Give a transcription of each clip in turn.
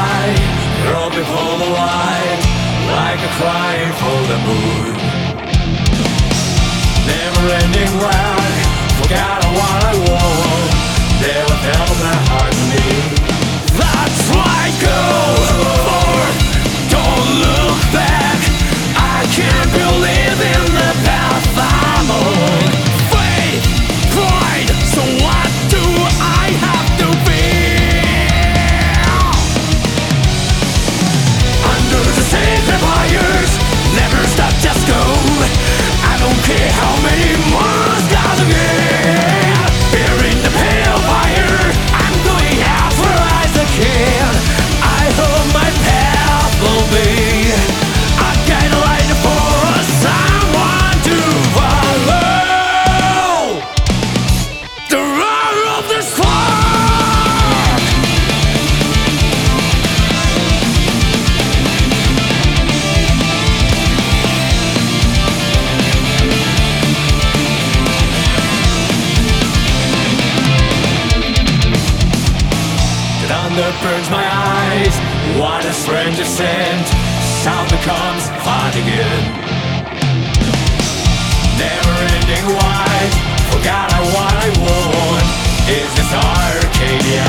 sky, throw before the light, like a cry for the moon. Never-ending round, forgot what I want, never held my heart to me. That's right, go forward, don't look back. I can't believe in the path I'm on. Faith, pride, so what do I have to be? Under the sacred fires, never stop, just go. I don't care how many more stars again. Bearing the pale fire, I'm going as far as I can. I hope my path will be a guideline for someone to follow. The roar of the spark. The thunder burns my eyes, what a strange ascent. Sound becomes fun again. Never-ending wide, forgot what I want. Is this Arcadia?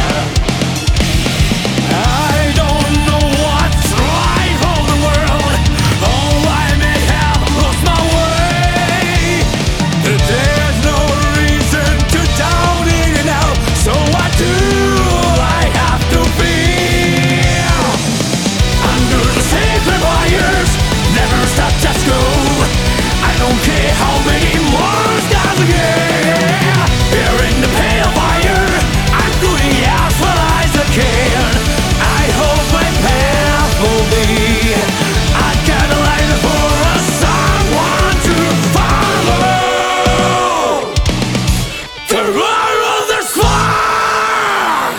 I don't know what's right for the world. Oh, I may have lost my way. There's no reason to down in and out. So what do I have to feel? Under the sacred wires, never stop, just go. I don't care how many more stars again. Bearing the pale fire, I'm going as far as I can. I hope my path will be a guideline for someone to follow. The roar of the spark.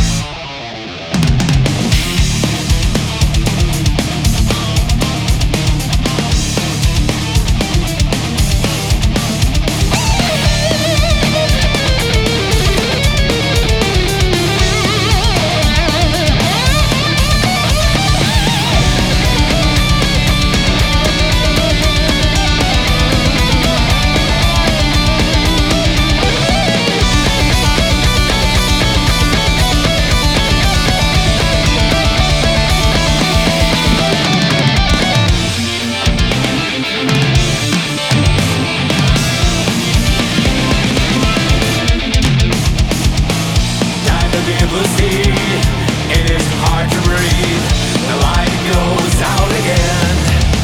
Time to people see, it is hard to breathe. The light goes out again.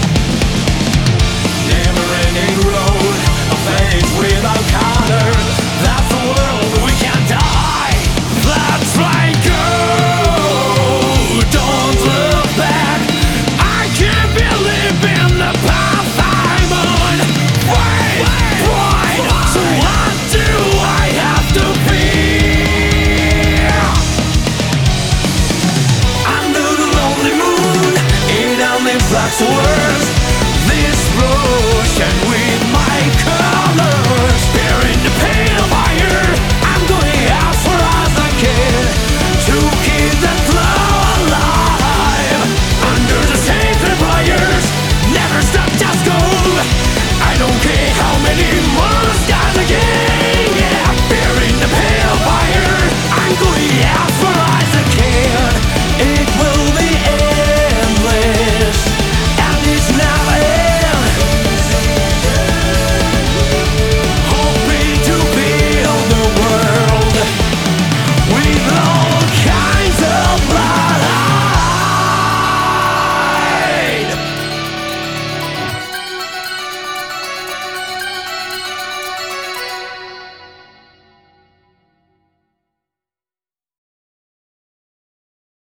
Never-ending road, a face without color. That's the world, we can't die. That's right, go. Don't look back. I can't believe in the path I'm on. Wait, pride. So what do I have to feel? Under the lonely moon, it only blocks the words. This ocean we